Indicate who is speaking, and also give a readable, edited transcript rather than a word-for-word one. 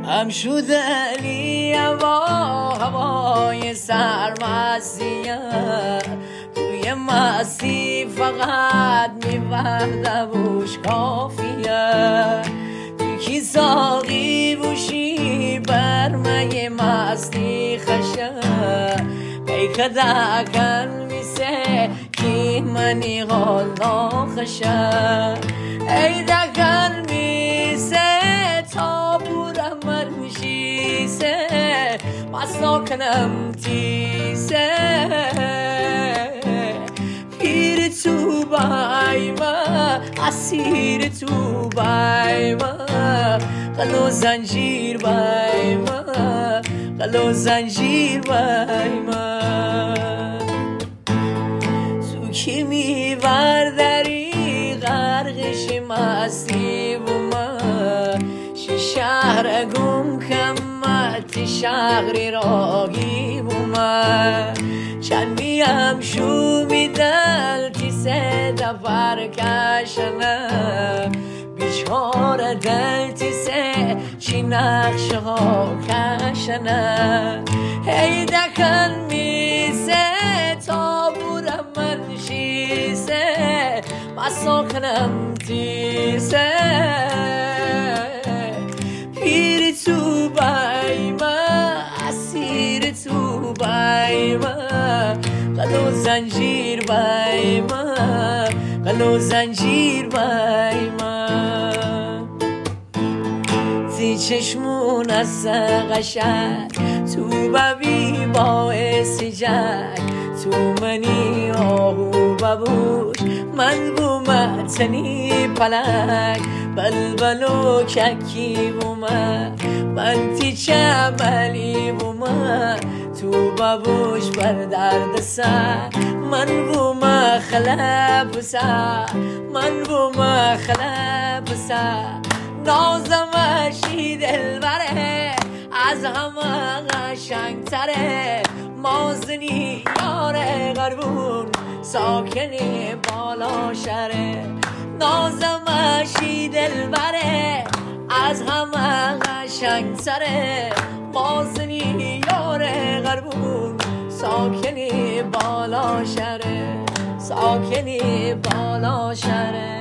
Speaker 1: هم شده علی هوای سرمستیه توی مستی فقط می‌ورده بوش کافیه توی کی ساقی بوشی برمه مستی خشه بیکده کن میسه کی منی غلا خشه ای دکن میسه تا بودم من میشیسه مسا کنم تیسه پیر تو بایما اسیر تو بایما قلو زنجیر بایما قلو زنجیر بایما تو کی میوردری غرقش مستی و ما شهر گم کمت شهری راگی و ما چند میم شو میدل تی سه دفر کشنه بیچاره دل تی سه چی نقشه ها کشنه هی دکن میسه تا بودم من شیسه مسا کنم تیسه پیر تو بایما اسیر تو بایما قلو زنجیر بایما قلو زنجیر بایما تی چشمون از قشنگ تو ببی باعث جنگ تو منی آهو ببوش من بومتنی پلنگ بلبلو ککی بومن من تی چملی بومن تو ببوش بر درد سر من بوم خلب سر من بوم خلب سر نازمشی دلبره از همه قشنگ تره مازنی یاره غربون ساکنی بالا شره نازمشی دلبره از همه قشنگ تره مازنی یاره غربون ساکنی بالا شره ساکنی بالا شره